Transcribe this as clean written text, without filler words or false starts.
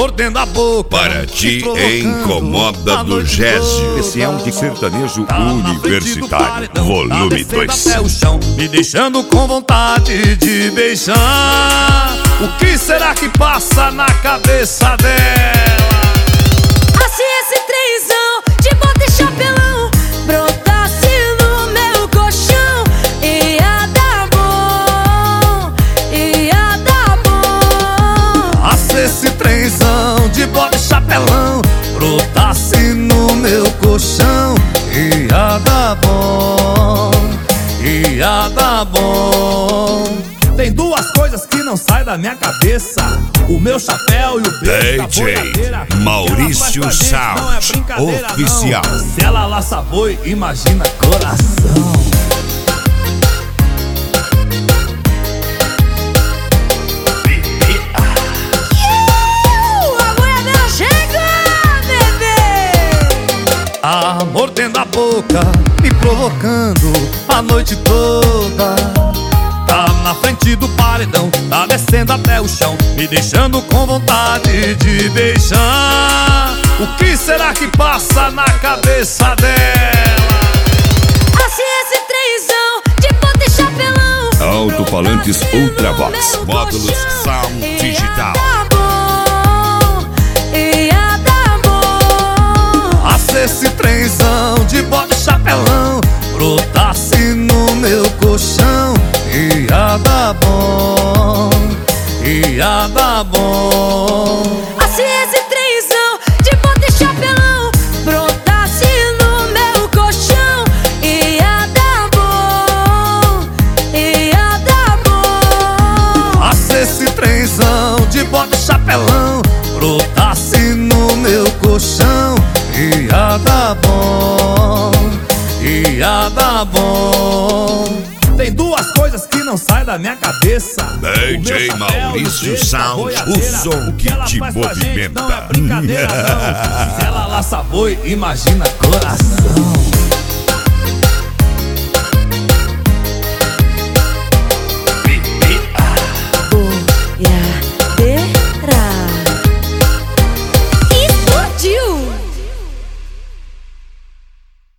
mordendo a boca. Para ti incomoda do Gésio. Esse é um de sertanejo universitário, Tá volume 2. Até o chão, me deixando com vontade de beijar. O que será que passa na cabeça dela? Se esse trenzão de bota e chapelão brotasse no meu colchão, ia dar bom, ia dar bom. Se esse trenzão de bota e chapelão brotasse no meu colchão, ia dar bom, ia dar bom. Tem duas coisas que não saem da minha cabeça: o meu chapéu e o beijo da DJ boiadeira. Maurício Sound Oficial. Não. Se ela laça boi, imagina coração. A boiadeira chega, bebê. Mordendo a boca, me provocando a noite toda. Tá na frente do paredão, tá descendo até o chão, me deixando com vontade de beijar. O que será que passa na cabeça dela? Se esse trenzão de bota e chapelão Alto-falantes Ultravox, módulos Sound Digital. ia dar bom, ia dar bom. Se esse trenzão de bota e chapelão brotasse no meu colchão, ia dar bom, ia dar bom. Se esse trenzão de bota e chapelão brotasse no meu colchão, ia dar bom, ia dar bom. Se esse trenzão de bota e chapelão brotasse no meu colchão, ia dar bom, ia dar bom. Tem duas coisas que não saem da minha cabeça: DJ Maurício Sound, o som que te movimenta. Não é brincadeira não. Se ela laça boi, imagina coração.